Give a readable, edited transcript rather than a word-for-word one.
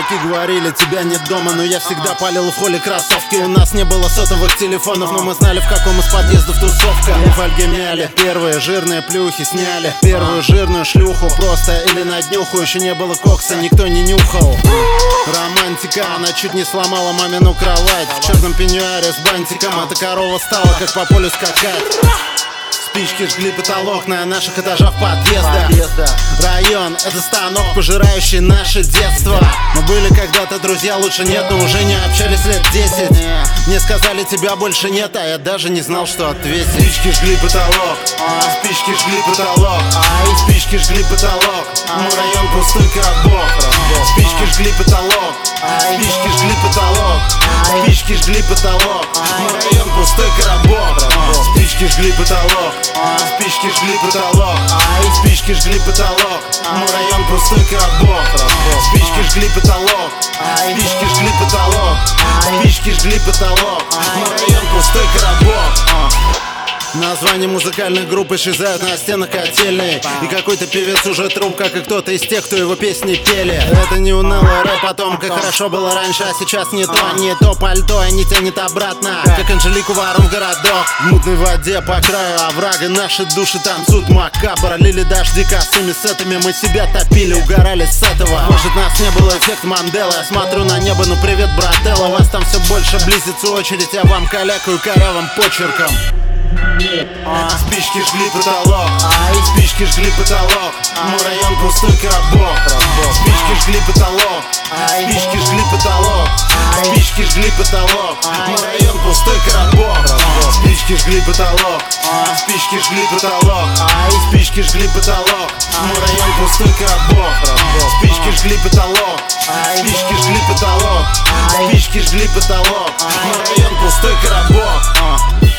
Девки говорили, тебя нет дома, но я всегда палил в холле кроссовки. У нас не было сотовых телефонов, но мы знали, в каком из подъездов тусовка. Мы фольги мяли, первые жирные плюхи сняли. Первую жирную шлюху просто или на днюху. Еще не было кокса, никто не нюхал. Романтика, она чуть не сломала мамину кровать. В черном пеньюаре с бантиком эта корова стала как по полю скакать. Спички жгли потолок на наших этажах подъезда. Район — это станок, пожирающий наше детство. Мы были когда-то друзья, лучше нет, но уже не общались лет 10. Мне сказали, тебя больше нет, а я даже не знал, что ответить. Спички жгли потолок, спички жгли потолок, спички жгли потолок. Мой район пустой коробок. Спички жгли потолок, спички жгли потолок, спички жгли потолок. Мой район пустой коробок. Спички жгли потолок, спички жгли потолок, спички жгли потолок. Мой район пустой коробок. Спички жгли потолок, спички жгли потолок, спички жгли потолок. Мой район пустой коробок. Названия музыкальных групп исчезают на стенах котельной. И какой-то певец уже труп, как и кто-то из тех, кто его песни пели. Это не унылый рэп о том, как хорошо было раньше, а сейчас не то пальто, и не тянет обратно, как Анжелику Варум в городок. В мутной воде по краю оврага наши души танцуют макабр. Лили дожди косыми сетами, мы себя топили, угорали с этого. Может, нас не было эффект Манделы. Я смотрю на небо, ну привет, брателло. Вас там все больше близится очередь, я вам калякаю корявым почерком. Спички жгли потолок, спички жгли потолок. Мой район пустой коробок. Спички жгли потолок, спички жгли потолок, спички жгли потолок. Мой район пустой коробок. Спички жгли потолок, спички жгли потолок, спички жгли потолок. Мой район пустой коробок. Спички жгли потолок, спички жгли потолок, спички жгли потолок. Мой район пустой коробок.